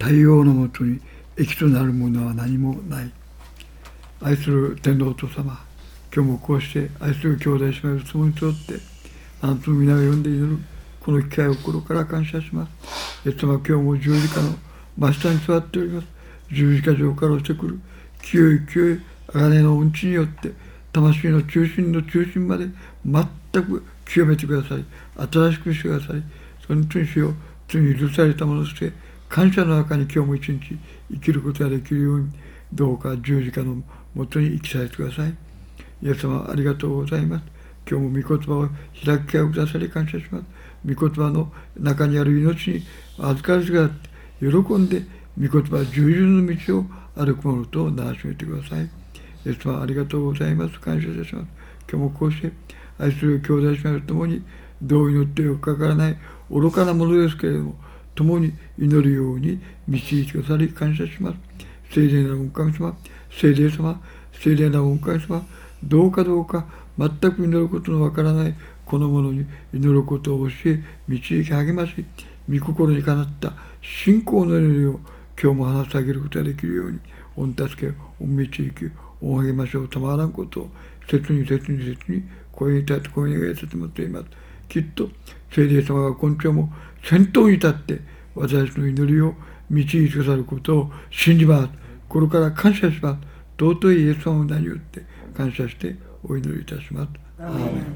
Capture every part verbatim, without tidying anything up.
太陽のもとに益となるものは何もない。愛する天皇お父様、今日もこうして愛する兄弟姉妹と共に集ってあなたの皆を呼んで祈るこの機会を心から感謝します。イエス様、今日も十字架の真下に座っております。十字架上から落ちてくる清い清い鋼のうんちによって魂の中心の中心まで全く清めてください。新しくしてください。本当に主よ、罪に許されたものとして感謝の中に今日も一日生きることができるように、どうか十字架のもとに生きさせてください。イエス様、ありがとうございます。今日も御言葉を開き会をくださり感謝します。御言葉の中にある命に預かる姿喜んで御言葉十字の道を歩くものとならしめてください。イエス様、ありがとうございます。感謝いたします。今日もこうして愛する兄弟姉妹と共にどう祈ってよくかからない愚かなものですけれども、共に祈るように導いてくださり感謝します。聖霊なる御神様、聖霊様、聖霊なる御神様、どうかどうか全く祈ることのわからないこの者に祈ることを教え、導き励まし、御心にかなった信仰の祈りを今日も話し上げることができるように、御助け、御導き、御励ましをたまらんことを切に切に切に声に立って声に願いさせてもらっています。きっと聖霊様が今朝も先頭に立って私の祈りを導いてくださることを信じます。心から感謝します。尊いイエス様の名によって感謝してお祈りいたします。アーメン。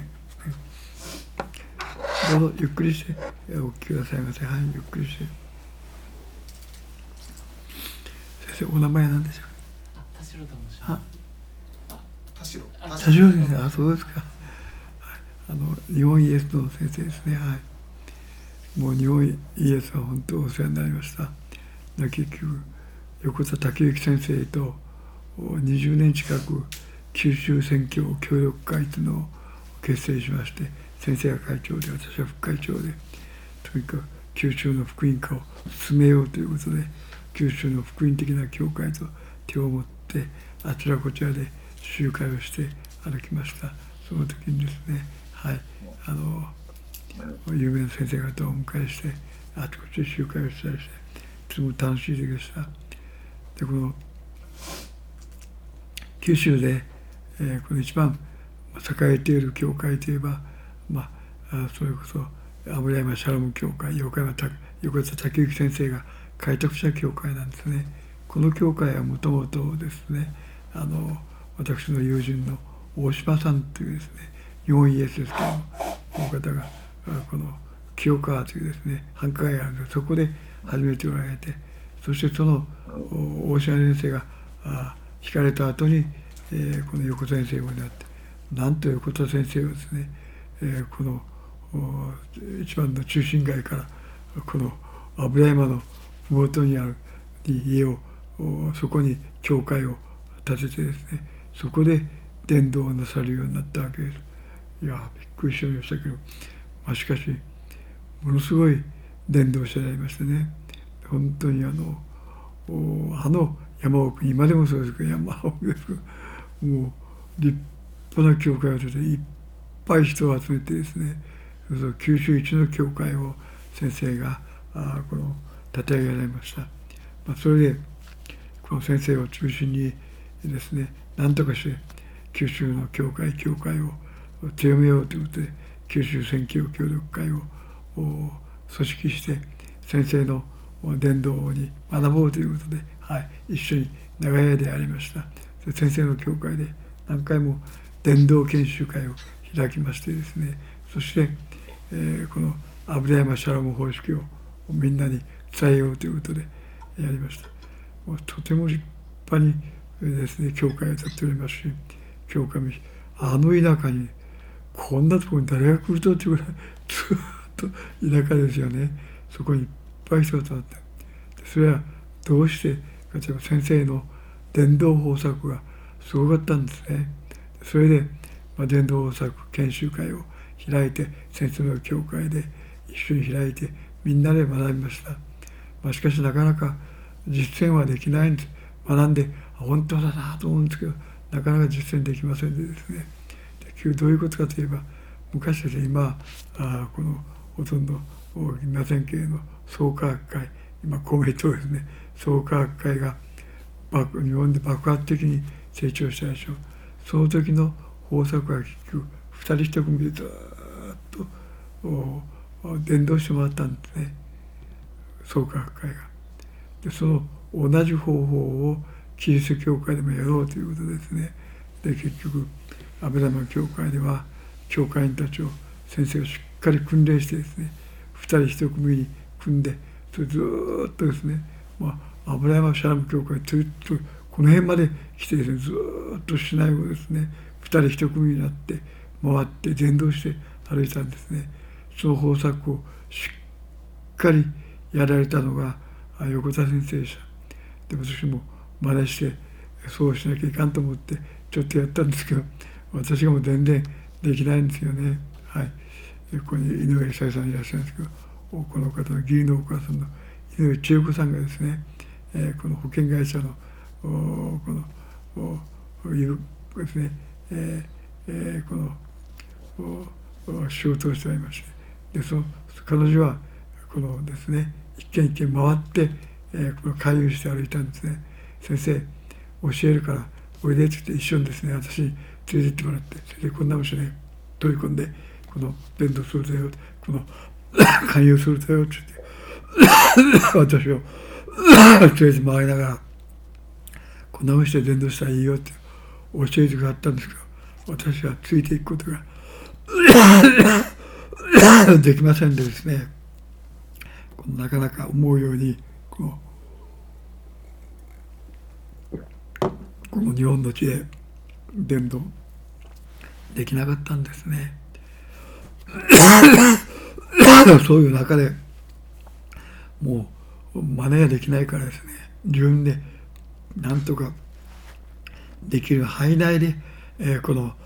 どうぞゆっくりしてお聞きくださいませ。はい、ゆっくりして。先生、お名前は何でしょうか。 田代と申します。 田代。 田代先生、あ、そうですか。はい、あの日本イエスの先生ですね。はい。もう日本イエスは本当お世話になりました。結局横田武之先生とにじゅうねん近く九州宣教協力会というのを結成しまして、先生が会長で私は副会長で、とにかく九州の福音化を進めようということで、九州の福音的な教会と手を持ってあちらこちらで集会をして歩きました。その時にですね、はい、あの有名な先生方をお迎えしてあちこちで集会をしたりして、とても楽しい時でした。でこの九州で、えー、この一番栄えている教会といえば、まあ、それこそ油山シャロム教会、横山横田武之先生が開拓した教会なんですね。この教会はもともとですね、あの私の友人の大島さんというですね、日本イエスですけども、この方がこの清川というですね繁華街があるので、そこで始めておられて、そしてその大島先生が引かれた後に、えー、この横田先生をなって、なんと横田先生はですね、えー、この一番の中心街からこの油山の麓にある家を、そこに教会を建ててですね、そこで伝道をなさるようになったわけです。いやびっくりしましたけど、まあ、しかしものすごい伝道者でありましてね、本当にあのあの山奥に、今でもそうですけど山奥ですけど、もう立派な教会を建てていっぱい人を集めてですね、九州一の教会を先生があこの立て上げられました。まあ、それでこの先生を中心にですね、何とかして九州の教会教会を強めようということで、九州宣教協力会を組織して先生の伝道に学ぼうということで、はい、一緒に長屋でありました。先生の教会で何回も伝道研修会を開きましてですね、そして、えー、この油山シャロム方式をみんなに伝えようということでやりました。もうとても立派にですね教会を建っておりますし、教会もあの田舎にこんなところに誰が来るとっていうぐらいずっと田舎ですよね。そこにいっぱい人が集まって、それはどうして、例えば先生の伝道方策がすごかったんですね。それで、まあ、伝道方策研修会を開いて、先生の教会で一緒に開いてみんなで学びました。まあ、しかしなかなか実践はできないんです。学んで本当だなと思うんですけど、なかなか実践できませんでですね。でどういうことかといえば、昔ですね、今あこのほとんど螺旋形の創価学会今公明党ですね、創価学会が爆日本で爆発的に成長したでしょう。その時の方策は結局ふたり一組でずっと伝道してもらったんですね、創価学会が。でその同じ方法をキリスト教会でもやろうということですね。で結局安倍玉教会では教会員たちを先生がしっかり訓練してですね、ふたり一組に組んで、それずっとですね、まあ、油山シャラム教会ずっとこの辺まで来てですね、ずっと市内をですねふたり一組になって回って伝道して歩いたんですね。その方策をしっかりやられたのが横田先生でした。で私も真似してそうしなきゃいかんと思ってちょっとやったんですけど、私がもう全然できないんですよね。はい、ここに井上久さんいらっしゃるんですけど、この方の義理のお母さんの井上千代子さんがですね、えー、この保険会社のこのいうですね、えーえー、この仕事をしておりまして、でその彼女はこのですね一軒一軒回って、えー、この回遊して歩いたんですね。先生教えるからおいでって言って一緒にですね私に連れて行ってもらって、それでこんな場所で取り込んでこの伝道するぞよ、この勧誘するぞよって言って私を連れて回りながらこんなふうにして伝道したらいいよって教えてくださったんですけど、私はついていくことができませんでですね、なかなか思うようにこのこの日本の地で伝道できなかったんですね。そういう中でもう真似ができないからですね、自分でなんとかできる範囲内で、えー、この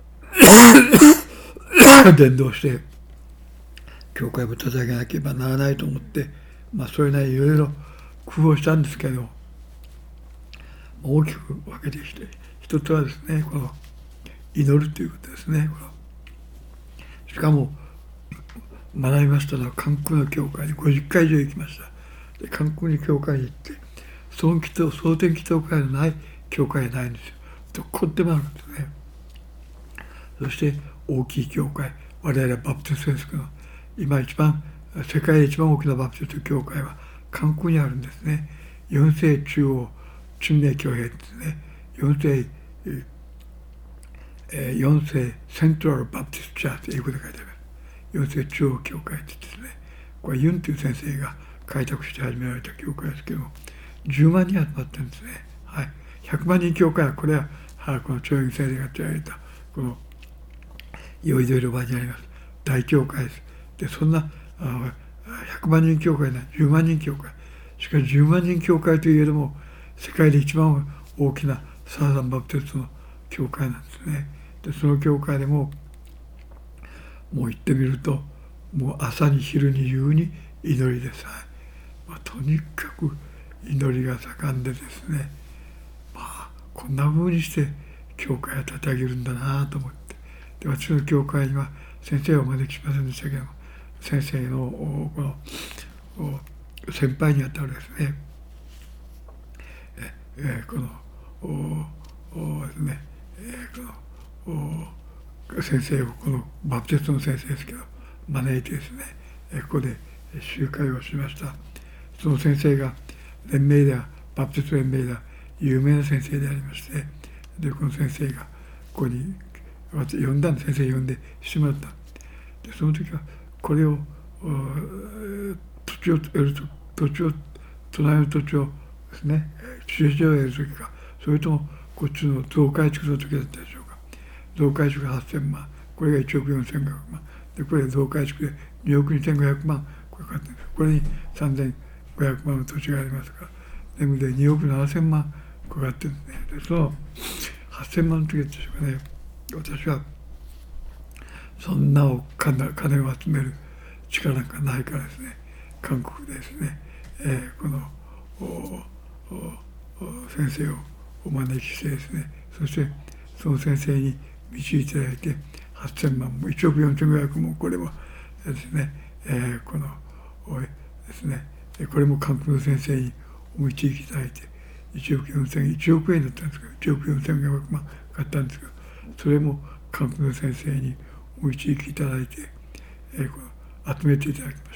伝道して教会を立ち上げなければならないと思って、まあそれなりにいろいろ工夫したんですけど、大きく分けてきて、一つはですねこの祈るということですね。このしかも学びましたのは関空の教会にごじゅっかい以上行きました。で関空に教会に行って総祈祷総天祈祷会のない教会はないんですよ。どこでもあるんですね。そして大きい教会、我々はバプテストですけど、今一番世界で一番大きなバプテスト教会は関空にあるんですね。四世中央巡礼教会ですね。四世四世セントラルバプティストチャーチ、英語で書いてあります。四世中央教会ってですね、これユンという先生が開拓して始められた教会ですけども、じゅうまんにん集まってるんですね。はい、ひゃくまんにん教会はこれは、はあ、この長院先生が作られたこのよいどいろ場にあります大教会です。でそんなひゃくまんにん教会なじゅうまんにん教会、しかしじゅうまんにん教会といえども世界で一番大きなサーザンバプテストの教会なんですね。でその教会でももう行ってみるともう朝に昼に夕に祈りです、はい、まあ、とにかく祈りが盛んでですね、まあこんな風にして教会を立て上げるんだなと思って、で私の教会には先生をお招きしませんでしたけども、先生のこの先輩にあたるですね、ええこのおおですね、えこのお先生をこのバプテストの先生ですけど招いてですね、えここで集会をしました。その先生が連盟ではバプテスト連盟では有名な先生でありまして、でこの先生がここに私呼んだんで、先生呼んでしてもらった。でその時はこれを土地を得ると土地を隣の土地をですね駐車場を得る時か、それともこっちの増改築の時だったでしょうか。増改築がはっせんまん、これがいちおくよんせんごひゃくまんで、これが増改築でにおくにせんごひゃくまんこれかかってるんです。これにさんぜんごひゃくまんの土地がありますから、全部でにおくななせんまんかかってるんですね。でそのはっせんまんの時だったでしょうかね、私はそんなお金を集める力なんかないからですね、韓国でですね、えー、このおお先生をお招きしてですね、そしてその先生に導いていただいてはっせんまんもいちおくよんせんごひゃくもこれもですね、えー、このですね、 これも韓国の先生にお導きいただいていちおくよんせんいちおくえんだったんですけどいちおくよんせんごひゃくまん買ったんですけど、それも韓国の先生にお導きいただいて、えー、この集めていただきました。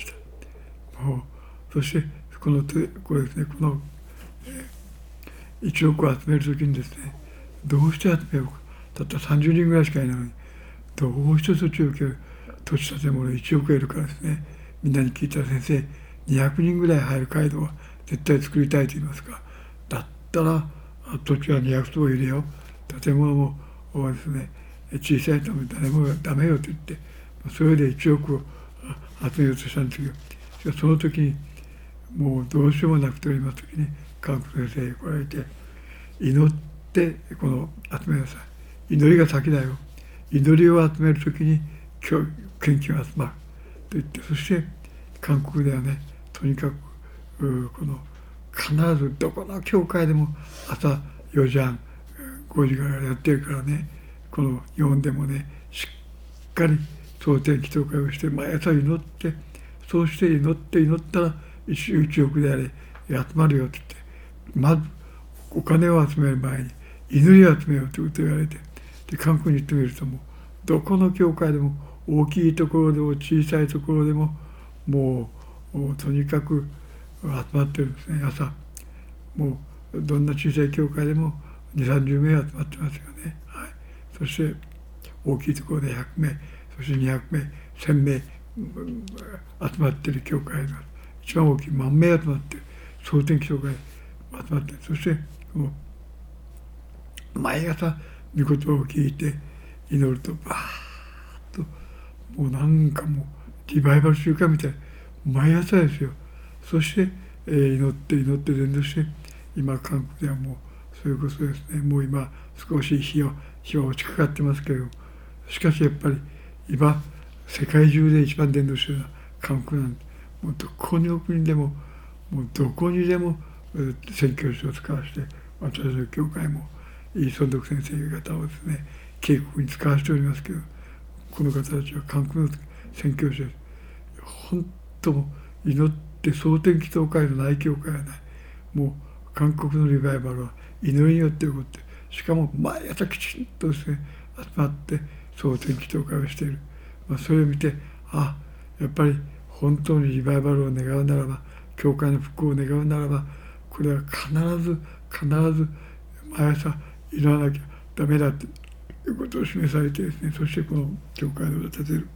もうそしてこのこれですね、この、えー、いちおくを集めるときにですね、どうして集めようか、たったさんじゅうにんぐらいしかいないのに、どうして土地を受ける土地建物いちおく得るからですね、みんなに聞いたら先生にひゃくにんぐらい入る街道は絶対作りたいと言いますか、だったら土地はにひゃくとぼ入れよう、建物もですね小さいと誰もダメよと言って、それでいちおくを集めようとしたんですけど、その時にもうどうしようもなくております時に韓国先生が来られて、祈ってこの集めなさい、祈りが先だよ、祈りを集める時に献金が集まると言って、そして韓国ではね、とにかくこの必ずどこの教会でも朝よじはんごじからやってるからね、この日本でもねしっかり蒼天祈祷会をして毎朝祈って、そうして祈って祈ったらいちおくであれ集まるよって言って、まずお金を集める前に祈りを集めようということを言われて、で韓国に行ってみるともうどこの教会でも大きいところでも小さいところでももうとにかく集まってるんですね。朝もうどんな小さい教会でもにじゅうさんじゅうめい集まってますよね、はい、そして大きいところでひゃくめい、そしてにひゃくめい、せんめい集まってる教会が一番大きい万名集まってる蒼天祈祷会集まってる。そしてもう毎朝御言葉を聞いて祈るとバーッともうなんかもうリバイバル週間みたいな毎朝ですよ。そして、えー、祈って祈って伝道して、今韓国ではもうそれこそですね、もう今少し日は日は落ちかかってますけれども、しかしやっぱり今世界中で一番伝道してるのは韓国なんで、もうどこの国でももうどこにでも宣教師を使わせて、私の教会もイ・ソンドク先生方をですね警告に使わせておりますけど、この方たちは韓国の宣教師です。本当も祈って蒼天祈祷会のない教会はない。もう韓国のリバイバルは祈りによって起こって、しかも毎朝きちんとですね集まって蒼天祈祷会をしている、まあ、それを見て、あやっぱり本当にリバイバルを願うならば、教会の復興を願うならば、これは必ず必ず毎朝祈らなきゃダメだということを示されてですね、そしてこの教会を立てる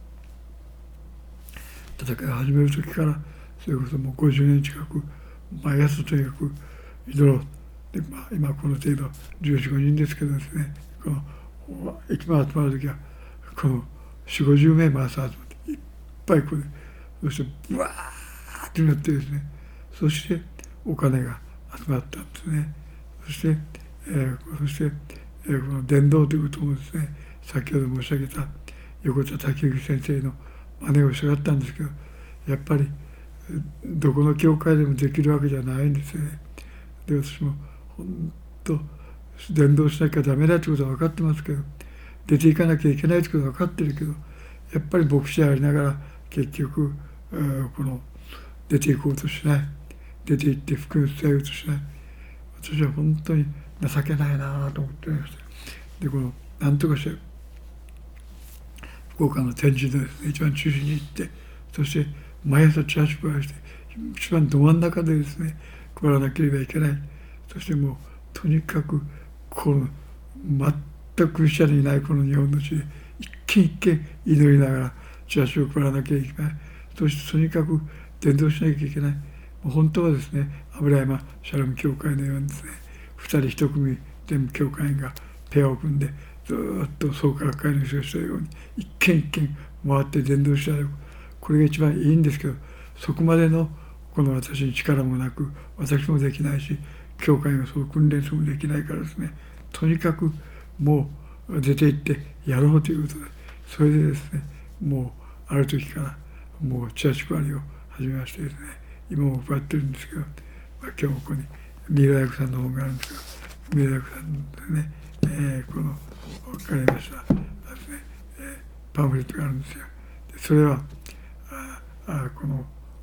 戦いを始める時から、それこそもうごじゅうねん近く毎朝とにかく祈ろうで、まあ、今この程度じゅうよん、ごにんですけどですね、この一番集まる時はこのよんじゅう、ごじゅうめいも朝集まっていっぱいこれ、そしてブワーってなってですね、そしてお金が集まったんですね。そして、えー、そして、えー、この伝道ということもですね、先ほど申し上げた横田滝之先生の真似をしたかったんですけど、やっぱりどこの教会でもできるわけじゃないんですよね。で私も本当伝道しなきゃダメだということは分かってますけど、出ていかなきゃいけないということは分かってるけど、やっぱり牧師でありながら結局この出ていこうとしない、出て行って福音を伝えようとしない、私は本当に情けないなと思っておりました。でこの何とかして福岡の展示でですね、一番中心に行って、そして毎朝チラシ配りして一番ど真ん中でですね配らなければいけない。そしてもうとにかくこの全くクリスチャンにいないこの日本の地で一軒一軒祈りながらチラシを配らなきゃいけない。そしてとにかく伝道しなきゃいけない。本当はですね、油山シャロム教会のようにですね、ふたりいち組全部教会員がペアを組んでずっと創価学会の人がしたように一軒一軒回って伝道したら、これが一番いいんですけど、そこまでのこの私に力もなく、私もできないし、教会がそう訓練するもできないからですね、とにかくもう出て行ってやろうということで、それでですね、もうある時からもうチラシ配りを始めましてですね、今も配ってるんですけど、まあ、今日ここに三浦役さんの本があるんですけど、三浦役さんでね、えー、この分かりましたですね、えー、パンフレットがあるんですよ。でそれはああこの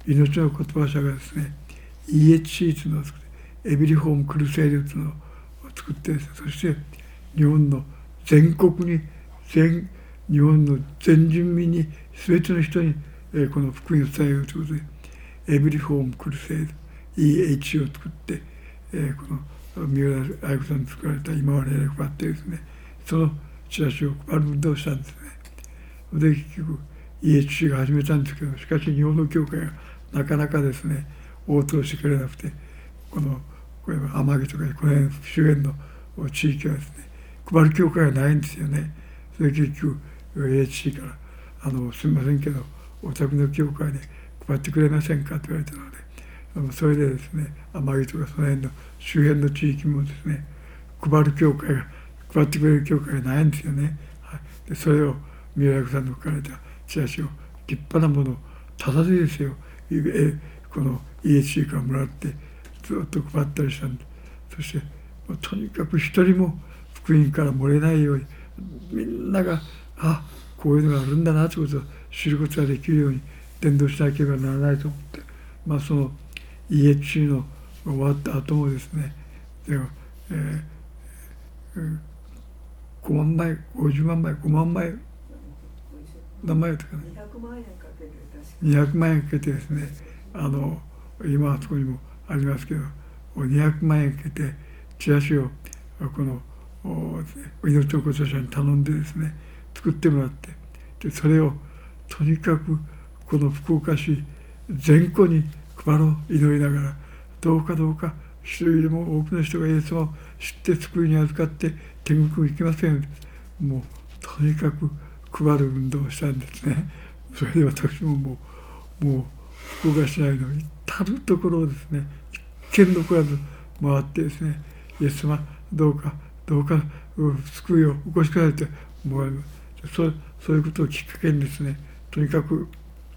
命の言葉社がですね イーエイチシー というのを作ってエビリホームクルセイドというのを作ってですね、そして日本の全国に全日本の全人民に全ての人に、えー、この福音を伝えようということでエビリホームクルセイド イーエイチシー を作って、えー、この三浦愛子さんに作られた今は例で配ってですね、そのチラシを配る運動をしたんですね。で結局 イーエイチシー が始めたんですけど、しかし日本の教会がなかなかですね応答してくれなくて、このこれは天城とかこの辺周辺の地域はですね配る教会がないんですよね。それで結局 イーエイチシー からあの「すみませんけどお宅の教会で配ってくれませんか?」と言われたので、あのそれでですね天城とかその辺の周辺の地域もですね配る教会が配ってくれる教会がないんですよね。はい、でそれを三浦さんの書かれたチラシを立派なものをただでですよこの イーエイチシー からもらってずっと配ったりしたんで、そしてとにかく一人も福音から漏れないようにみんながあこういうのがあるんだなということを知ることができるように伝道しなければならないと思って、まあ、その イーエイチシー の終わった後もですねでも、えーえー、ごまんまいごじゅうまんまいごまんまい何枚とかねにひゃくまんえんかけてにひゃくまんえんかけてですね、あの今あそこにもありますけどにひゃくまんえんかけてチラシをこの命の子著者に頼んでですね作ってもらって、でそれをとにかくこの福岡市全戸に配ろう祈りながら、どうかどうか一人でも多くの人がイエス様を知って救いに預かって天国に行きませんように、もうとにかく配る運動をしたんですね。それで私ももうもう福岡市内の至るところをですね一軒残らず回ってですね、イエス様どうかどうか救いをお越しくださいって思われます。そうそういうことをきっかけにですね、とにかく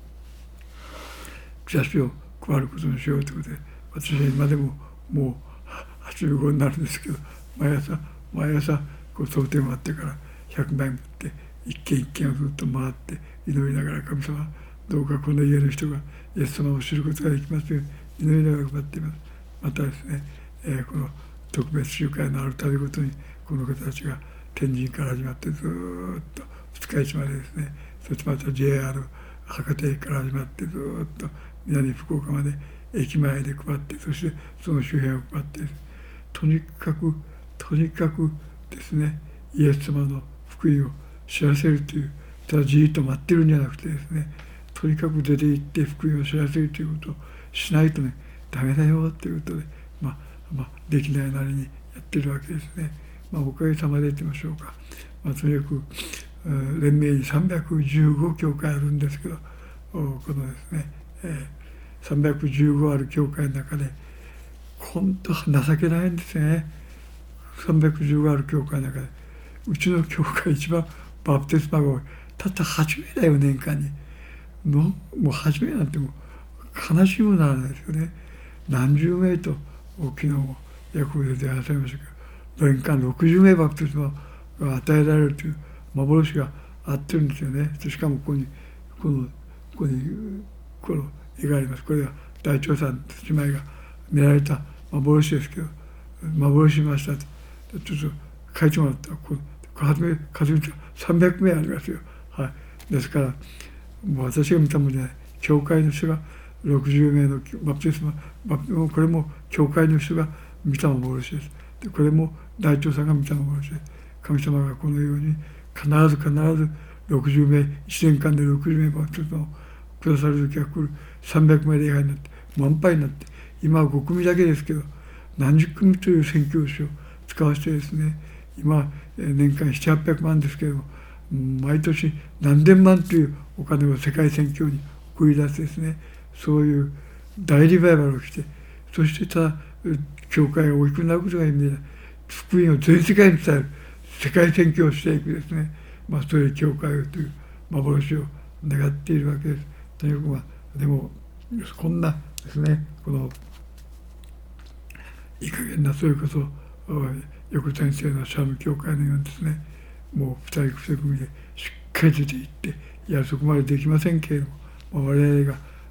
チラシを配ることにしようということで、私は今でももうはちじゅうごになるんですけど、毎朝毎朝こう蒼天をあってからひゃくまい持って一軒一軒をずっと回って祈りながら、神様どうかこの家の人がイエス様を知ることができますように祈りながら配っています。またですね、えー、この特別集会のあるたびごとにこの方たちが天神から始まってずっと二日市までですね、そしてまた ジェイアール 博多駅から始まってずっと南福岡まで駅前で配って、そしてその周辺を配って、とにかくとにかくですねイエス様の福音を知らせるという、ただじっと待ってるんじゃなくてですね、とにかく出て行って福音を知らせるということをしないとねダメだよということで、まあ、まあ、できないなりにやってるわけですね。まあ、おかげさまで言ってみましょうか。まあ、とにかく連盟にさんびゃくじゅうご教会あるんですけど、このですね、えー、さんびゃくじゅうごある教会の中で本当情けないんですね。さんびゃくじゅうごある教会の中でうちの教会一番バプテスマが多い、たったはちめいだよ年間にの。もうはちめいなんてもう悲しむならないですよね。何十名と昨日もヤコブで出会わされましたけど、年間ろくじゅうめいバプテスマが与えられるという幻があってるんですよね。しかもここにこのここにこの絵があります。これは大長さん姉妹が見られた幻ですけど、幻しましたとちょっと書いてもらったらこう数え数えてさんびゃくめいありますよ。はい、ですからもう私が見たものじゃない、教会の人がろくじゅうめいのバプテスマ、これも教会の人が見た幻です。でこれも大長さんが見た幻です。神様がこのように必ず必ずろくじゅうめい、いちねんかんでろくじゅうめいバプテスマをくださる時が来る。さんびゃくめいで以外になって満杯になって、今はごくみだけですけど何十組という宣教師を使わせてですね、今年間ななひゃくはっぴゃくまんですけれども、毎年何千万というお金を世界宣教に送り出してですね、そういう大リバイバルをして、そしてただ教会が大きくなることが意味でない、福音を全世界に伝える世界宣教をしていくですね、まあ、そういう教会をという幻を願っているわけです。とにかくまあでもこんなですね、このいい加減な、それこそ横田先生のシャム教会のようにですね、もう二人二組でしっかり出ていって、いやそこまでできませんけれども、まあ、我々が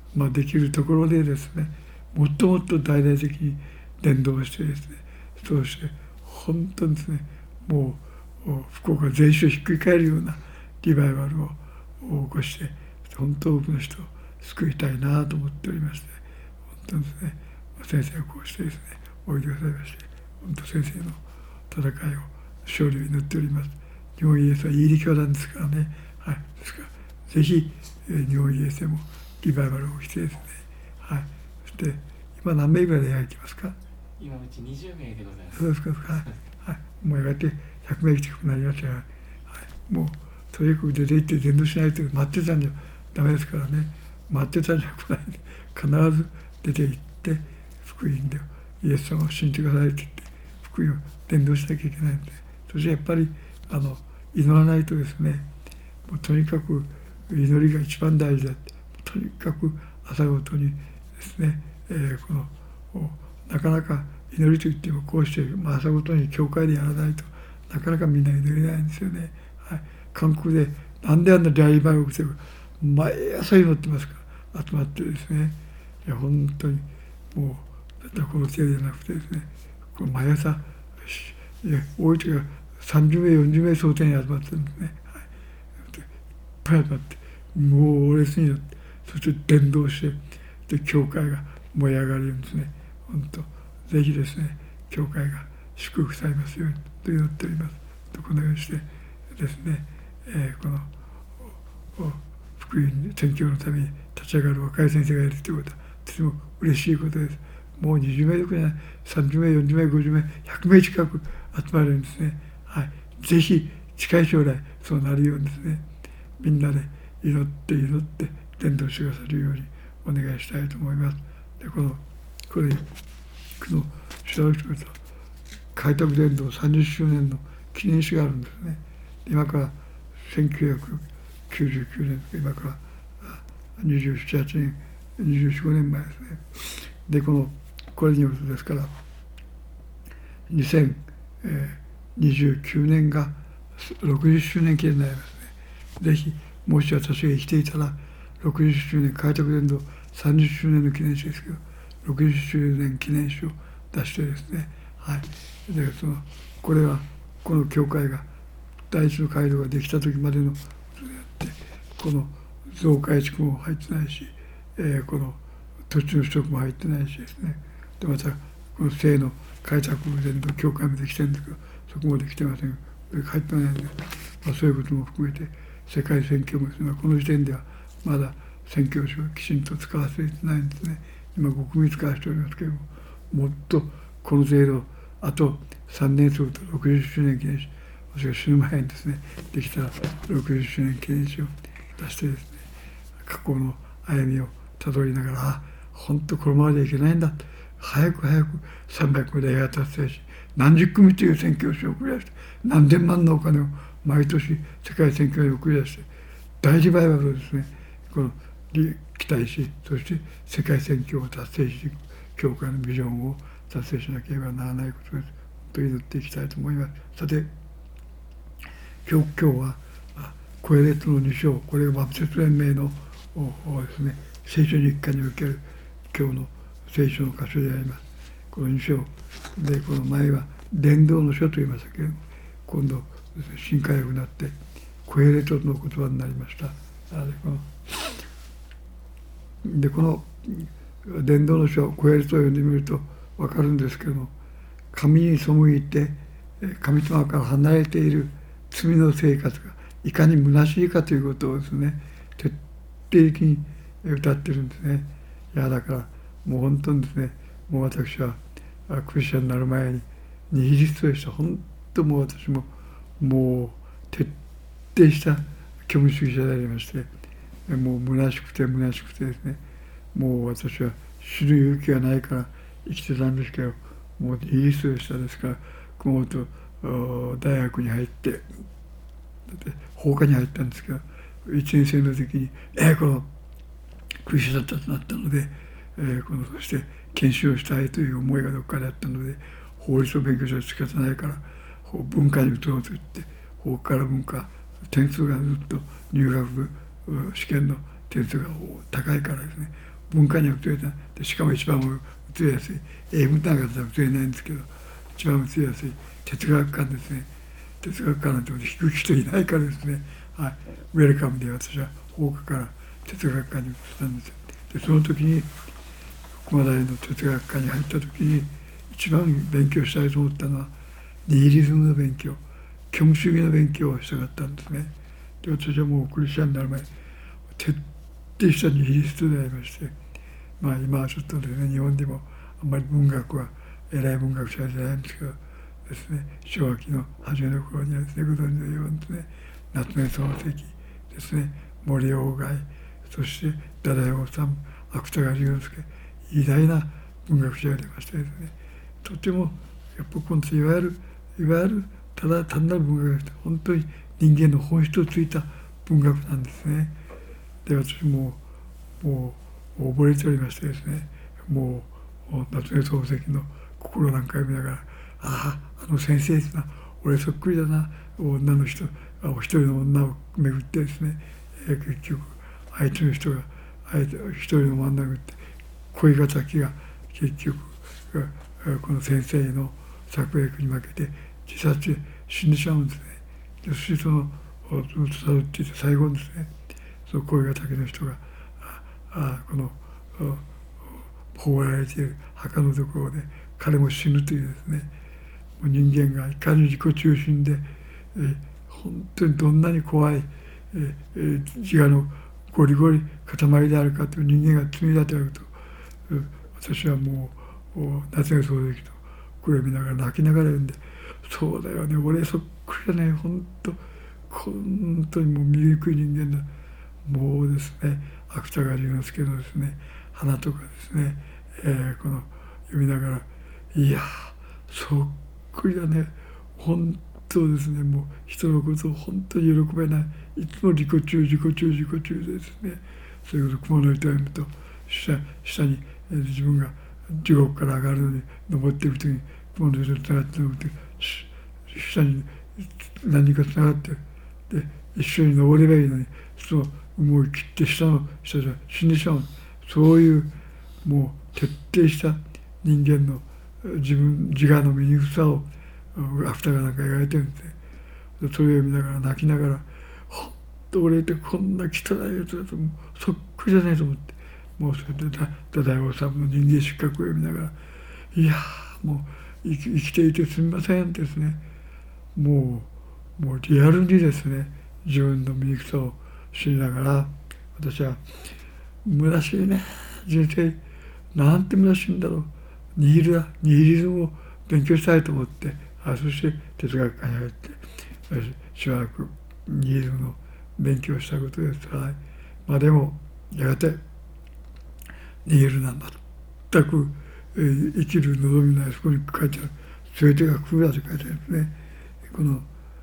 まあ、できるところでですね、もっともっと大々的に伝道してですね、そうして本当にですね、もう福岡全州をひっくり返るようなリバイバルを起こして、本当多くの人を救いたいなと思っておりまして、本当にですね、先生がこうしてですね、おいでくださいまして、本当先生の戦いを勝利を祈っております。日本イエスは有力教団ですからね、はい、ですからぜひ、えー、日本イエスでもリバイバルをしてですね、はい、そして今何名ぐらいで焼いてますか？ 今うちにじゅうめいでございます。 そうですか、はい、はい、もうやがてひゃくめい近くなりましたが、はい、もうとにかく出て行って伝道しないと待ってたんじゃダメですからね、待ってたんじゃ来ないで必ず出て行って福音でイエス様を信じてくださいって言って福音を伝道しなきゃいけないんで、そしてやっぱりあの祈らないとですね、もうとにかく祈りが一番大事だって、とにかく朝ごとにですね、えー、このなかなか祈りといってもこうして、まあ、朝ごとに教会でやらないとなかなかみんな祈れないんですよね。はい、韓国でなんであんな大バイを起きてるか毎朝祈ってますから集まってですね、いや本当にもうだったらこのせいじゃなくてですね、この毎朝いや多い時はさんじゅうめいよんじゅうめい総定に集まってるんですね。はい、いっぱい集まって猛烈になって、そして伝道してで教会が燃え上がるんですね。本当ぜひですね、教会が祝福されますようにと祈っております。とこのようにしてですね、えー、この福音宣教のために立ち上がる若い先生がいるということはとても嬉しいことです。もうにじゅうめいどころじゃない、さんじゅうめいよんじゅうめいごじゅうめいひゃくめい近く集まれるんですね。はい、ぜひ近い将来そうなるようにですね、みんなで祈って祈って伝道してくださるようにお願いしたいと思います。でこのこれこの調べてくると開拓伝道さんじゅっしゅうねんの記念誌があるんですね。今からせんきゅうひゃくきゅうじゅうきゅうねん、今からにじゅうなな、はちねん、にじゅうよん、ごねんまえですね。でこのこれによるとですからにせんにじゅうきゅうねんがろくじゅっしゅうねん記念になりますね。ぜひもし私が生きていたらろくじゅっしゅうねん開拓伝道さんじゅっしゅうねんの記念誌ですけど、ろくじゅっしゅうねん記念誌を出してですね、はい、でそのこれはこの教会が第一の街道ができた時までのことであって、この増改築も入ってないし、えー、この土地の取得も入ってないしですね、でまたこの正の開拓伝道教会もできてるんですけど、そこもできてません。入ってないんで、まあ、そういうことも含めて世界宣教もですね、この時点ではまだ宣教師はきちんと使わせてないんですね。今ご組使わせておりますけれども、もっとこの制度あとさんねんするとろくじゅっしゅうねん記念誌、私が死ぬ前にですねできたらろくじゅっしゅうねん記念誌を出してですね、過去の歩みをたどりながら、あ本当このままではいけないんだ、早く早くさんびゃくめいが達成し、何十組という宣教師を送り出して、何千万のお金を毎年世界宣教に送り出して、大リバイバルをですね、この期待し、そして世界宣教を達成していく教会のビジョンを達成しなければならないことです。と祈っていきたいと思います。さて、今日今日はコヘレトのに章、これがバプテスト連盟のですね、聖書日課における今日の聖書の箇所であります。このに章で、この前は伝道の書と言いましたけれども、今度新海訳になってコヘレトの言葉になりました。でこのでこの伝道の書コヘレトを読んでみると分かるんですけども、神に背いて神様から離れている罪の生活がいかに虚しいかということをですね、徹底的に歌ってるんですね。いやだからもう本当にですね、もう私はクリスチャンになる前にニヒリストでした。本当もう私ももう徹底した虚無主義者でありまして、もう虚しくて虚しくてですね、もう私は死ぬ勇気がないから生きてたんですけど、もうニヒリストでした。ですから熊本大学に入って法科に入ったんですけど、いちねん生の時に、えー、このクリスチャンだったとなったので、えー、このそして研修をしたいという思いがどっかであったので、法律を勉強したら仕方ないから文化に移ろうと言って、法から文化点数がずっと入学試験の点数が高いからですね、 文化には移れたで、しかも一番移りやすい、英文なんかだったら移れないんですけど、一番移りやすい哲学館ですね。哲学館なんて引く人いないからですね、はい、ウェルカムで私は法科から哲学館に移ったんですよ。でその時に熊大の哲学科に入った時に一番勉強したいと思ったのはニヒリズムの勉強、虚無主義の勉強をしたかったんですね。で私はもうクリスチャンになる前徹底したニヒリストでありまして、まあ今はちょっとですね日本でもあんまり文学は偉い文学者じゃないんですけどですね、昭和期の初めの頃にはですね、ご存知のようにですね、夏目漱石ですね、森鴎外、そして太宰治、芥川龍之介、偉大な文学者が出ましてですね、とてもやっぱこのいわゆるいわゆるただ単なる文学じゃなくて本当に人間の本質をついた文学なんですね。で私ももう溺れておりましてですね、もう夏目漱石の心なんか読みながら、あああの先生ですな、俺そっくりだな、女の人一人の女を巡ってですね、えー、結局相手の人が相手一人の女を巡って恋敵が結局この先生の策略に負けて自殺して死んでしまうんですね。そしてそのずっとたどっていて最後にですね、その恋敵の人がああこの葬られている墓のところで彼も死ぬというですね、人間がいかに自己中心で、えー、本当にどんなに怖い、えーえー、自我のゴリゴリ塊であるかという人間が積み立てあると、えー、私はもう夏目漱石とこれを見ながら泣きながら言うんで、そうだよね、俺そっくりだね、本当本当にもう醜い人間だ、もうですね、芥川龍之介のですね花とかですね、えー、この読みながら、いやそっくりだね、本当ですね、もう人のことを本当に喜べない、いつも自己中自己中自己中でですね、それこそ雲の糸を読むと下下に、えー、自分が地獄から上がるのに登っていく時に雲の糸とつながって登って下に何かつながってで一緒に登ればいいのに、その思い切って下の下じゃ死んでしまう、そういうもう徹底した人間の自分自我の醜さを芥川なんか描いてるんですね。それを見ながら泣きながら、本当俺ってこんな汚いやつだともうそっくりじゃないと思って、もうそれで太宰治の人間失格を読みながら、いやもう生き生きていてすみませんですね、もうもうリアルにですね自分の醜さを知りながら、私は虚しいね人生、なんて虚しいんだろう、ニヒルだニヒリズムを勉強したいと思って、あそして哲学科に入ってしばらくニヒリズムの勉強をしたことです。はい、まあでもやがてニヒルな全く、えー、生きる望みない、そこに書いてある全てが空だと書いてあるんですね。この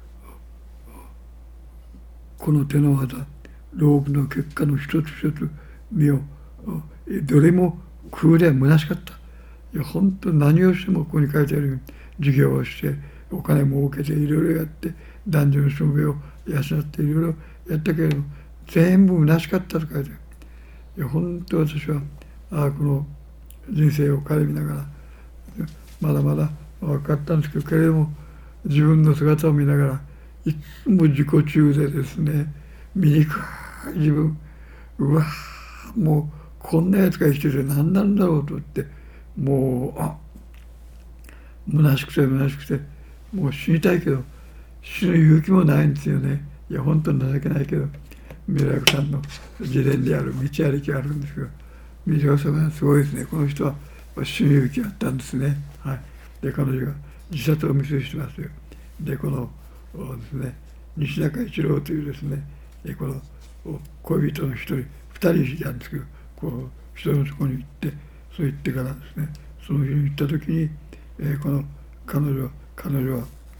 この手の技、老具の結果の一つ一つ身をどれも空では虚しかった。いや本当に何をしてもここに書いてあるように授業をしてお金も儲けていろいろやって男女の証明を養っていろいろやったけれども全部虚しかったと書いてある。いや本当私はあこの人生を顧みながらまだまだ分かったんですけど、けれども自分の姿を見ながらいつも自己中でですね、醜い自分、うわもうこんなやつが生きてて何なんだろうと思って、もうあ虚しくて虚しくてもう死にたいけど死ぬ勇気もないんですよね。いや本当に情けないけど、ミラクさんの自伝である道歩きがあるんですけど、ミラクさんはすごいですね。この人は死ぬ勇気があったんですね。はい、で彼女が自殺を未遂してますよ。でこのですね、西中一郎というですね、この恋人の一人二人なんですけど、こう人のところに行ってそう言ってからですね、その日に行った時に、えー、この彼女彼女は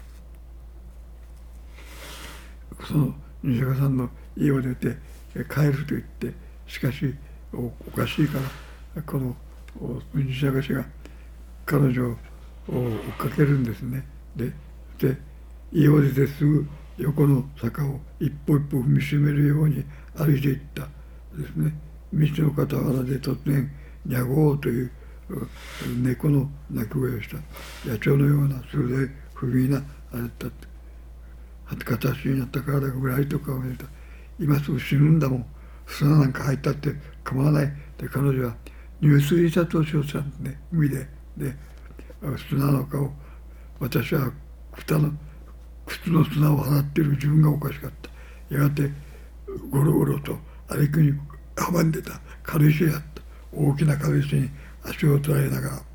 その西中さんの家を出て帰ると言って、しかし お, おかしいからこの西中氏が彼女を追っかけるんですね。でで家を出てすぐ横の坂を一歩一歩踏みしめるように歩いていったですね。 道の傍らで突然ニャゴーという猫の鳴き声をした野鳥のような鋭い不気味なあれだった形になった体がぶらりと顔を見ると、今すぐ死ぬんだもん、砂なんか入ったって構わないで、彼女は入水自殺をしようとしたんですね、海で。で砂の顔、私は靴の靴の砂を払っている自分がおかしかった。やがてゴロゴロと荒れくに阻んでた軽石があった。大きな軽石に足を取られながら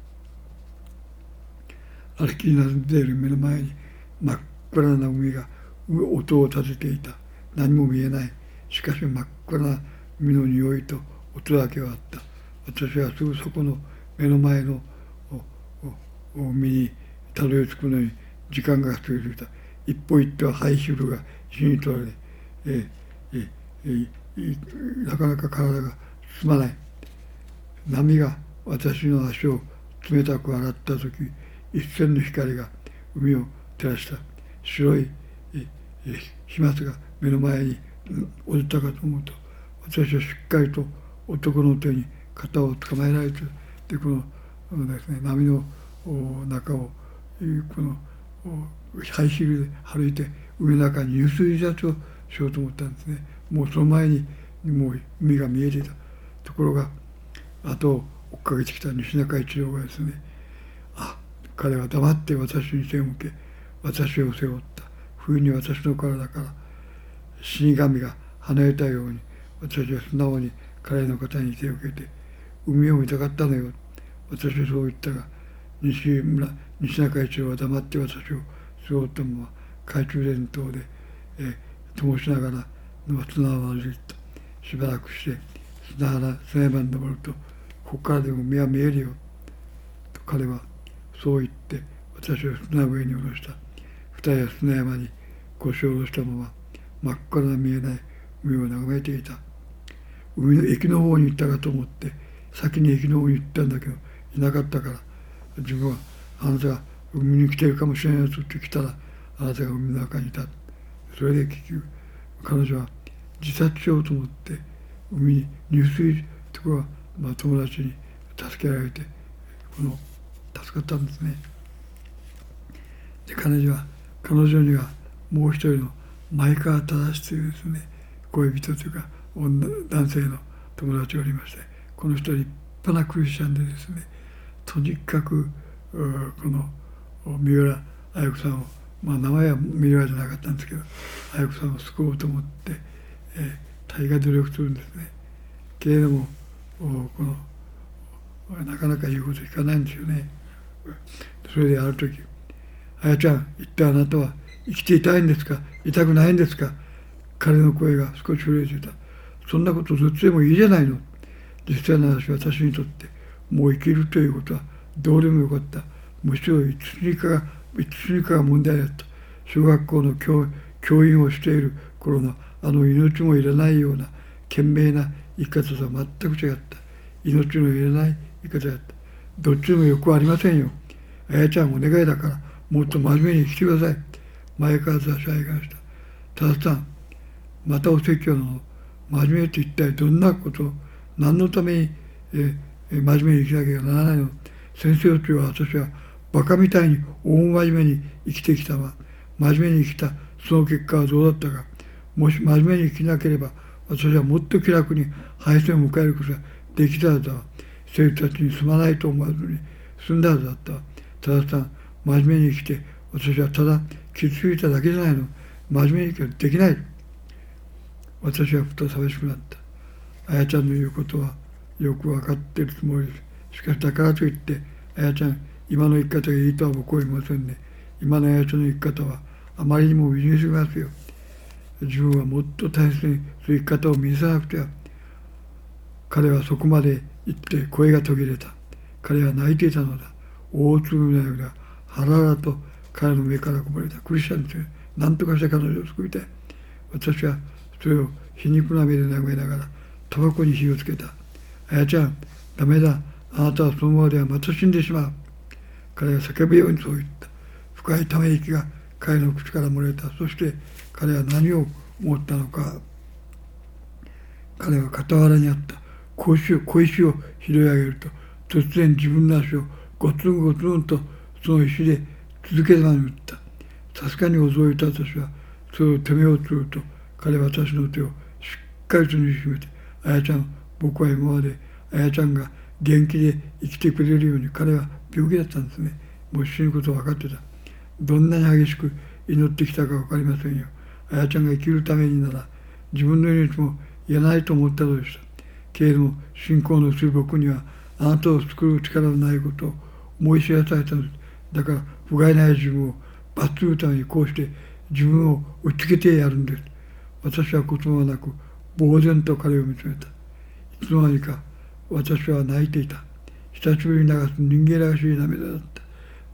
荒れきになっている目の前に真っ暗な海が音を立てていた。何も見えない。しかし真っ暗な海の匂いと音だけはあった。私はすぐそこの目の前の海にたどり着くのに時間が過ぎていた。一歩一歩はハイヒールが石に取られ、えーえーえー、なかなか体が進まない。波が私の足を冷たく洗った時、一線の光が海を照らした。白い、えー、飛沫が目の前に降りたかと思うと、私はしっかりと男の手に肩を捕まえられて、でこのですね、波の中をこのハイヒールで歩いて海の中に入水自殺をしようと思ったんですね。もうその前にもう海が見えていた。ところが後を追っかけてきた西中一郎がですね、あ、彼は黙って私に手を向け、私を背負った。不意に私の体から死神が離れたように、私は素直に彼の肩に手を受けて、海を見たかったのよ。私はそう言ったが、西村西中一郎は黙って私を背負ったまま懐中電灯で、えー、灯しながら砂を歩いた。しばらくして砂原砂山に登ると、ここからでも目は見えるよと彼はそう言って私を砂上に下ろした。二人は砂山に腰を下ろしたまま真っ暗な見えない海を眺めていた。海の駅の方に行ったかと思って先に駅の方に行ったんだけどいなかったから、自分はあなたが海に来ているかもしれないと言ってきたら、あなたが海の中にいた。それで結局彼女は自殺しようと思って海に入水とか、まあ、友達に助けられてこの助かったんですね。で彼女は彼女にはもう一人の前川忠というですね、恋人というか女男性の友達がおりまして、この人は立派なクリスチャンでですね、とにかくこの三浦綾子さんを、まあ名前は三浦じゃなかったんですけど、綾子さんを救おうと思って、えー、大概努力するんですね。けれどもこのなかなか言うこと聞かないんですよね。それである時、あやちゃん、一体あなたは生きていたいんですか、痛くないんですか。彼の声が少し震えていた。そんなことどっちでもいいじゃないの。実際の話は私にとってもう生きるということはどうでもよかった。むしろいつにかがいつにかが問題だった。小学校の 教, 教員をしている頃のあの命もいらないような懸命な生き方とは全く違った。命のいらない生き方だった。どっちでもよくありませんよ。あやちゃんお願いだからもっと真面目に生きてください。前から私は言いました。たださん、またお説教の真面目って一体どんなこと、何のために、えー、真面目に生きなきゃならないの。先生という私はバカみたいに大真面目に生きてきたわ。真面目に生きたその結果はどうだったか。もし真面目に生きなければ私はもっと気楽に敗戦を迎えることができたはずだわ。生徒たちにすまないと思わずに済んだはずだったわ。たださん、真面目に生きて私はただ傷ついただけじゃないの。真面目に生きてできない。私はふと寂しくなった。あやちゃんの言うことはよく分かっているつもりです。しかしだからといってあやちゃん今の生き方がいいとは僕は言いませんね。今のあやちゃんの生き方はあまりにも美人すぎますよ。自分はもっと大切にそういう生き方を見せなくては。彼はそこまで言って声が途切れた。彼は泣いていたのだ。大粒の涙がはらはらと彼の目からこぼれた。クリスチャンですよ。何とかして彼女を救いたい。私はそれを皮肉な目で眺めながらタバコに火をつけた。あやちゃん、ダメだ。あなたはそのままではまた死んでしまう。彼は叫ぶようにそう言った。深いため息が彼の口から漏れた。そして彼は何を思ったのか。彼は傍らにあった小石を小石を拾い上げると突然自分の足をゴツンゴツンとその石で続けざまに打った。さすがに驚いた私はそれを止めようとすると、彼は私の手をしっかりと握りしめて、あやちゃん、僕は今まであやちゃんが元気で生きてくれるように、彼は病気だったんですね。もう死ぬことは分かってた。どんなに激しく祈ってきたか分かりませんよ。あやちゃんが生きるためになら自分の命もいらないと思ったのでした。けれども信仰のする僕にはあなたを救う力のないことを思い知らされたのです。だから不甲斐ない自分を罰するためにこうして自分を打ちつけてやるんです。私は言葉はなく呆然と彼を見つめた。いつの間にか私は泣いていた。久しぶりに流す人間らしい涙だった。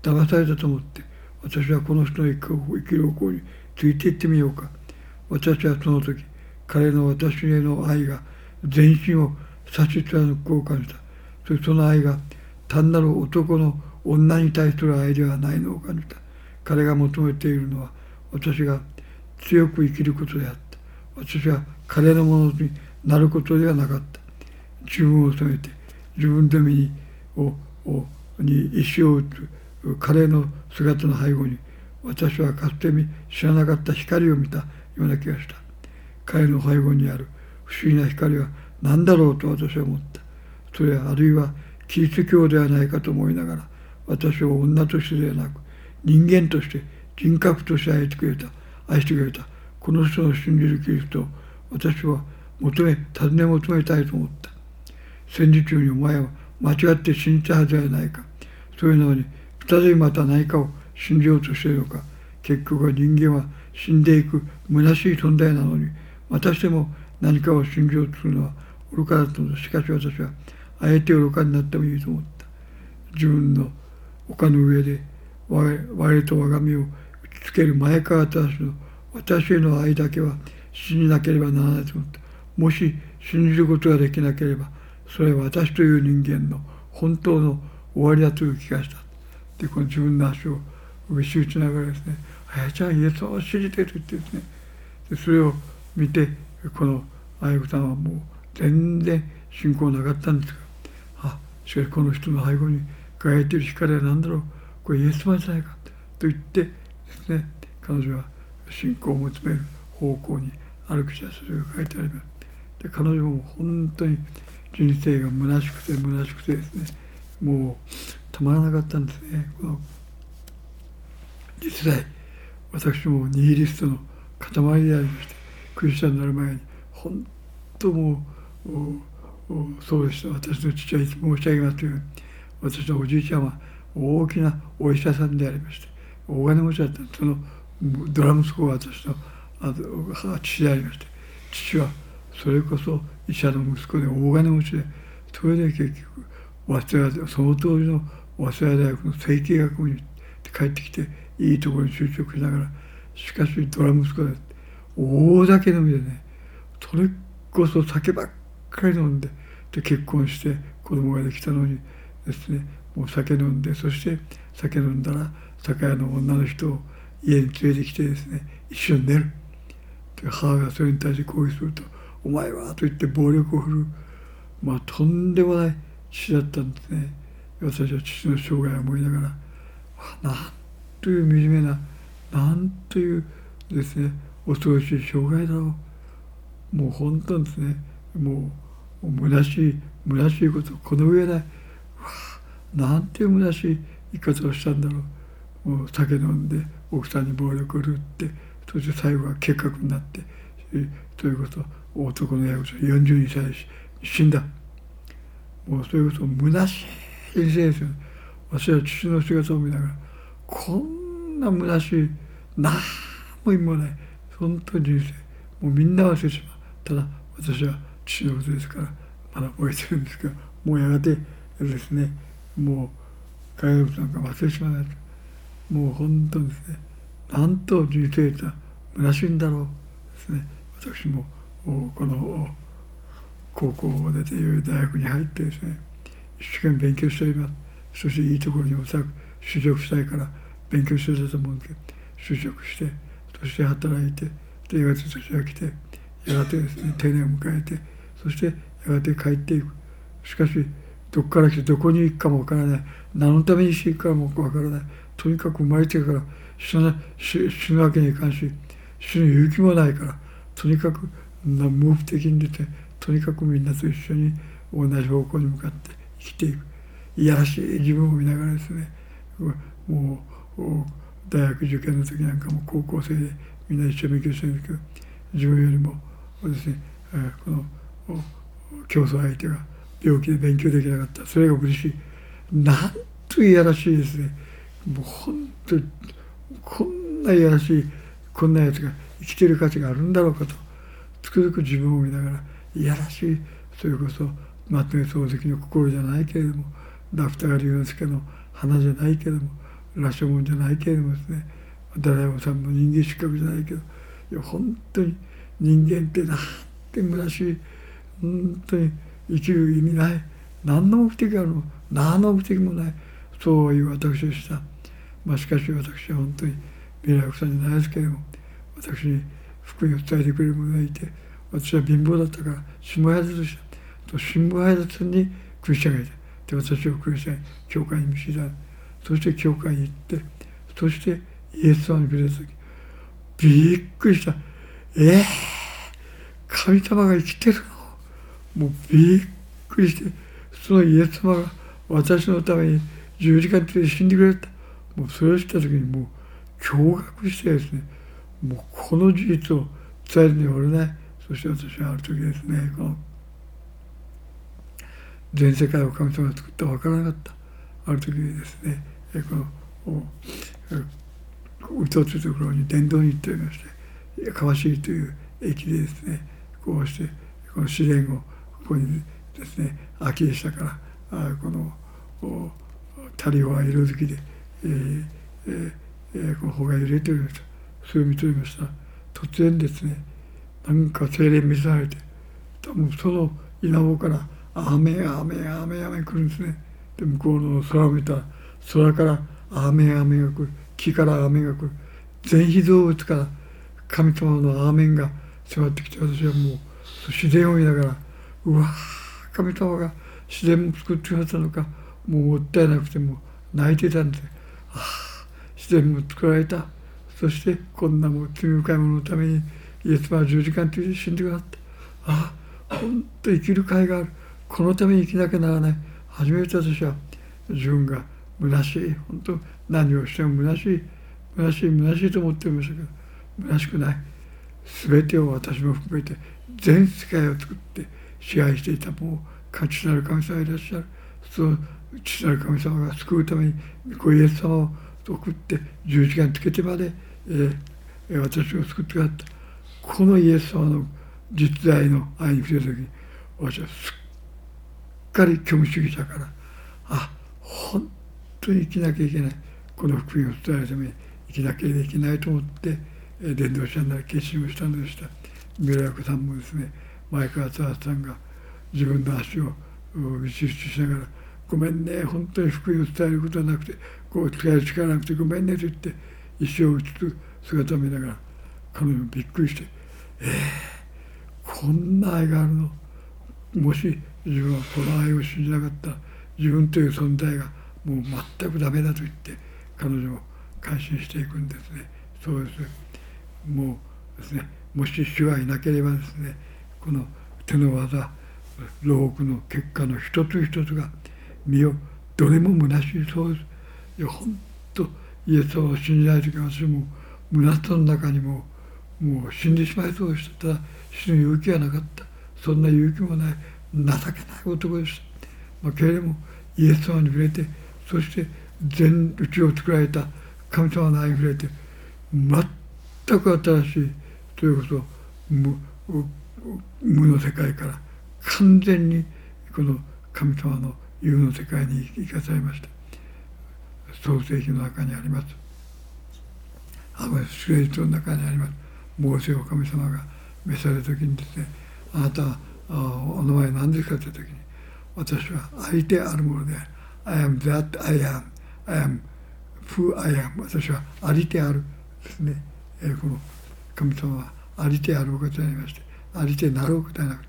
騙されたと思って私はこの人の生きる方向についていってみようか。私はその時彼の私への愛が全身を差し貫くを感じた。そしてその愛が単なる男の女に対する愛ではないのを感じた。彼が求めているのは私が強く生きることであった。私は彼のものになることではなかった。自分を責めて自分の身にををに石を打つ彼の姿の背後に私はかつて知らなかった光を見たような気がした。彼の背後にある不思議な光は何だろうと私は思った。それはあるいはキリスト教ではないかと思いながら、私を女としてではなく人間として人格として愛してくれた愛してくれたこの人の信じるキリストを私は求め尋ね求めたいと思った。戦時中にお前は間違って信じたはずではないか。そういうのに再びまた何かを信じようとしているのか。結局は人間は死んでいく虚しい存在なのに、またしても何かを信じようとするのは愚かだったのだ。しかし私はあえて愚かになってもいいと思った。自分の丘の上で我, 我と我が身を打ちつける前川正の私への愛だけは信じなければならないと思った。もし信じることができなければ、それは私という人間の本当の終わりだという気がした。で、この自分の足を打ち打ちながらですね、あやちゃんイエスを信じてと言ってですね、でそれを見て、この愛子さんはもう全然信仰なかったんですが、あ、しかしこの人の背後に輝いている光は何だろう、これイエス様じゃないかと言ってですね、彼女は信仰を求める方向に歩く者、それが書いてあります。で、彼女も本当に人生が虚しくて虚しくてですね、もうたまらなかったんですね。この実際私もニヒリストの塊でありまして、クリスチャンになる前に本当もうそうでした。私の父はいつも申し上げますように、私のおじいちゃんは大きなお医者さんでありまして、大金持ちだった。そのドラ息子は私の父でありまして、父はそれこそ医者の息子で大金持ちで、それで結局早稲田、その当時の早稲田大学の整形学部に帰ってきて、いいところに就職しながら、しかしドラ息子で大酒飲みでね、それこそ酒ばっかり飲んで、で結婚して子供ができたのにですね、もう酒飲んで、そして酒飲んだら酒屋の女の人を家に連れてきてですね、一緒に寝る。で母がそれに対して抗議すると、お前はと言って暴力を振るう、まあとんでもない父だったんですね。私は父の生涯を思いながら、なんという惨めな、なんというですね、恐ろしい生涯だろう。もう本当にですね、もう虚しい虚しいこと、この上ない、なんていう虚しい生き方をしたんだろう。もう酒飲んで奥さんに暴力を振るって、そして最後は結核になって、ということ男の親子よんじゅうにさいで死んだ。もうそれこそ虚しい人生ですよね。私は父の姿を見ながら、こんな虚しい、何も意味もない、本当に人生、もうみんな忘れてしまう。ただ私は父のことですから、まだ覚えてるんですけど、もうやがてですね、もう彼のことなんか忘れてしまう。もう本当にですね、なんと人生とは虚しいんだろうですね。私もこの高校を出て大学に入ってですね、一生懸命勉強しております。そしていいところにおそらく就職したいから勉強してたと思うんですけど、就職して、そして働いて、でやがて年が来て、やがてですね定年を迎えて、そしてややがて帰っていく。しかしどこから来てどこに行くかもわからない。何のために死ぬかもわからない。とにかく生まれてから死ぬ、死ぬわけにいかんし、死ぬ勇気もないから、とにかく無目的に出て、とにかくみんなと一緒に同じ方向に向かって生きていく。いやらしい自分を見ながらですね、もう大学受験の時なんかも高校生でみんな一生懸命してるんですけど、自分よりもですね、この競争相手が病気で勉強できなかった。それが苦しい。なんといやらしいですね。もう本当にこんないやらしい、こんなやつが生きてる価値があるんだろうかと、つくづく自分を見ながら、いやらしい、それこそ松根漱石の心じゃないけれども、ラフター龍之介の花じゃないけれども、羅生門じゃないけれどもですね、ダラヤマさんの人間失格じゃないけど、いや本当に人間ってなんて虚しい、本当に生きる意味ない、何の目的があるの、何の目的もない、そういう私でした。まあしかし私は本当に未来奥さんじゃないですけれども、私に福音を伝えてくれる者がいて、私は貧乏だったから新聞配達した。新聞配達にクリスチャンがいた。で私をクリスチャン教会に導いた。そして教会に行って、そしてイエス様に触れた時、びっくりした。ええー、神様が生きてるの。もうびっくりして、そのイエス様が私のために十字架で死んでくれた。もうそれを知った時にもう驚愕してですね、もうこの事実を伝えるにはおれない。そして私はある時ですね、この全世界を神様が作った分からなかった。ある時にですね、このうとついところに伝道に行っておりまして、川尻という駅でですね、こうしてこの試練をここにですね、秋でしたから、あこのタリオは色づきで、えーえー、この穂が揺れておりました。それを見ておりましたら、突然ですね、なんか精霊見せられて、多分その稲穂から雨雨雨雨来るんですね。で向こうの空を見たら、空から雨雨が来る、木から雨が来る、全被造物から神様のアーメンが迫ってきて、私はもう自然を見ながら、うわー、神様が自然も作ってくださったのか、もうもったいなくても泣いてたんです。ああ、自然も作られた。そしてこんなもう罪深いもののためにイエス様は十字架について死んでくださった。ああ、本当に生きる甲斐がある。このために生きなきゃならない。初めて私は自分が虚しい、本当何をしても虚しい、虚しい、虚しいと思っていましたけど、虚しくない。全てを私も含めて全世界を作って支配していたもう父なる神様がいらっしゃる。その父なる神様が救うためにこうイエス様を送って十字架につけてまで、えー、私を救ってくださった。このイエス様の実在の愛に触れた時に、私はすっかり虚無主義者から、あ、本当に生きなきゃいけない、この福音を伝えるために生きなきゃいけないと思って、えー、伝道者になる決心をしたのでした。三浦子さんもですね、前川敦さんが自分の足をうしうししながら、ごめんね、本当に福音を伝えることはなくて、こう伝える力なくてごめんねと言って石を打つ姿を見ながら、彼女もびっくりして、えー、こんな愛があるの。もし自分はこの愛を信じなかったら、自分という存在がもう全くダメだと言って、彼女も改心していくんですね。そうです。もうですね、もし主がいなければですね、この手の技、牢獄の結果の一つ一つが身をどれも虚しい。そうです。いや本当イエスを信じない時は私も虚しさの中にももう死んでしまいそうでした。ただ死ぬ勇気はなかった。そんな勇気もない情けない男でした。まあ、けれどもイエス様に触れて、そして全宇宙を作られた神様の愛に触れて、全く新しい、それこそ 無, 無の世界から完全にこの神様の有の世界に生かされました。創世記の中にあります。あの聖書の中にあります。モーセを神様が召された時にですね、あなたはお名前何ですかという時に、私はありてあるものである。I am that I am. I am who I am. 私はありてあるですね。えー、この神様はありてあるお方でありまして、ありてなるお方ではなくて、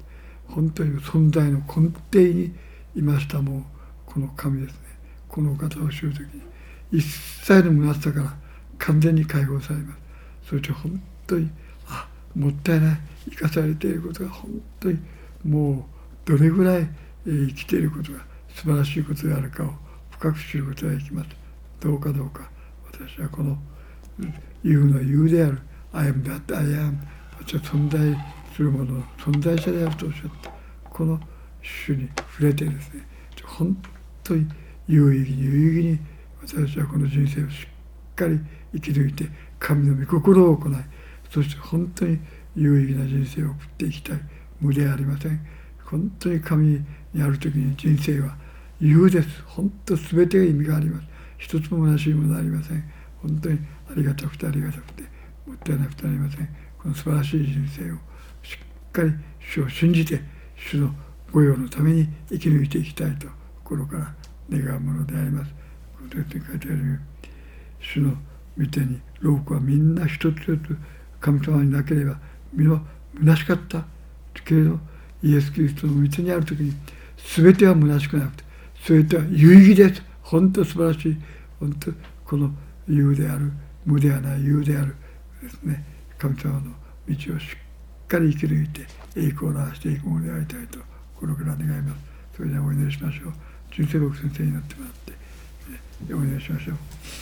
本当に存在の根底にいましたもうこの神ですね。この方を知るときに一切の虚しさから完全に解放されます。そして本当にあもったいない生かされていることが本当にもうどれぐらい生きていることが素晴らしいことであるかを深く知ることができます。どうかどうか私はこの言うの言うである I am that I am 私は存在するものの存在者であるとおっしゃったこの主に触れてですね本当に有意義に有意義に私たちはこの人生をしっかり生き抜いて神の御心を行いそして本当に有意義な人生を送っていきたい無ではありません。本当に神にある時に人生は有です。本当全てが意味があります。一つも虚しいものはありません。本当にありがたくてありがたくてもったいなくてありません。この素晴らしい人生をしっかり主を信じて主の御用のために生き抜いていきたいと心から願うものであります。この説に書いてあるように主の御手に労苦はみんな一つ一つ神様になければ皆虚しかったけれどイエス・キリストの御手にあるときに全ては虚しくなくて全ては有意義です。本当素晴らしい本当この有である無ではない有であるですね神様の道をしっかり生き抜いて栄光を表していくものでありたいと心から願います。それではお祈りしましょう。純正牧先生になってもらって、ね、お祈りしましょう。